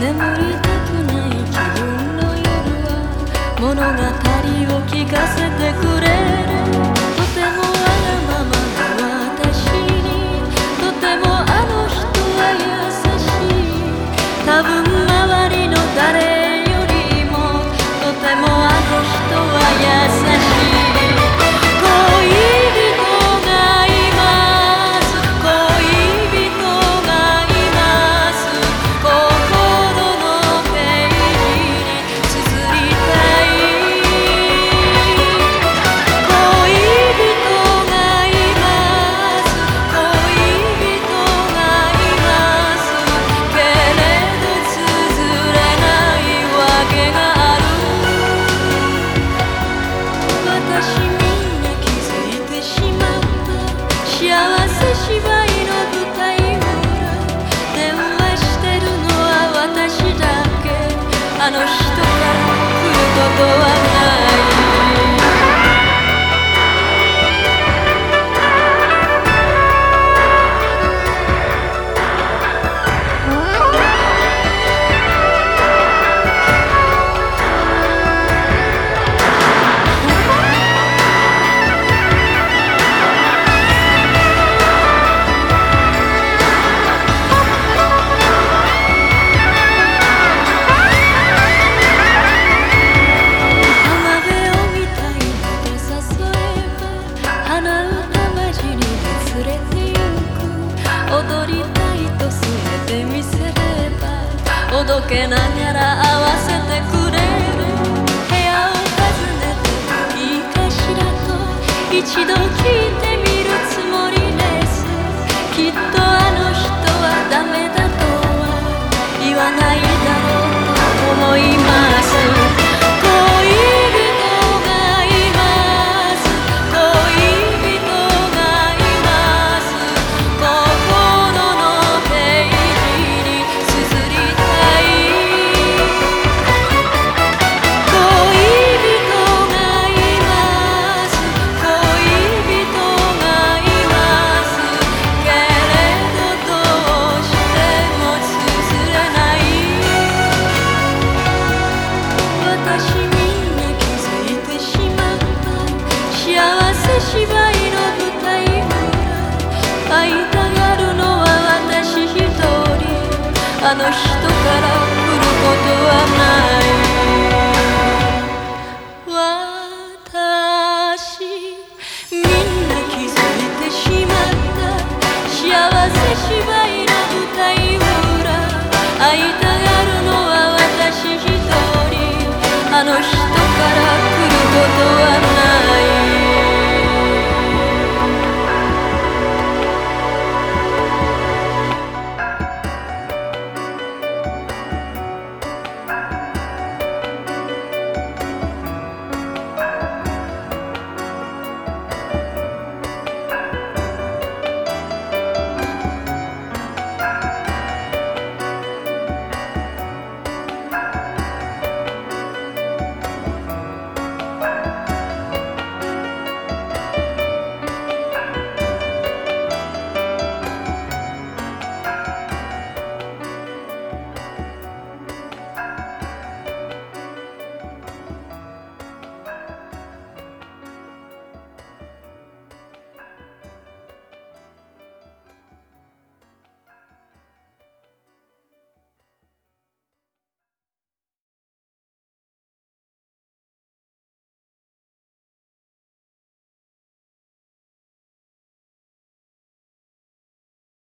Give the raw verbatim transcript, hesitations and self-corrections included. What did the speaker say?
眠りたくない自分の夜は物語を聞かせてくれる。とてもわがままな私にとてもあの人は優しい。多分周りの誰よりもとてもあの人は優しい。芝居の舞台裏、電話してるのは私だけ。あの人から来ることはない。踊りたいと全て見せればおどけながら合わせてくれる。部屋を訪ねていいかしらと一度聞いてみるつもりです。きっとあの人はダメだとは言わないだろうと思います。芝居の舞台裏、会いたがるのは私一人。あの人から来ることはない。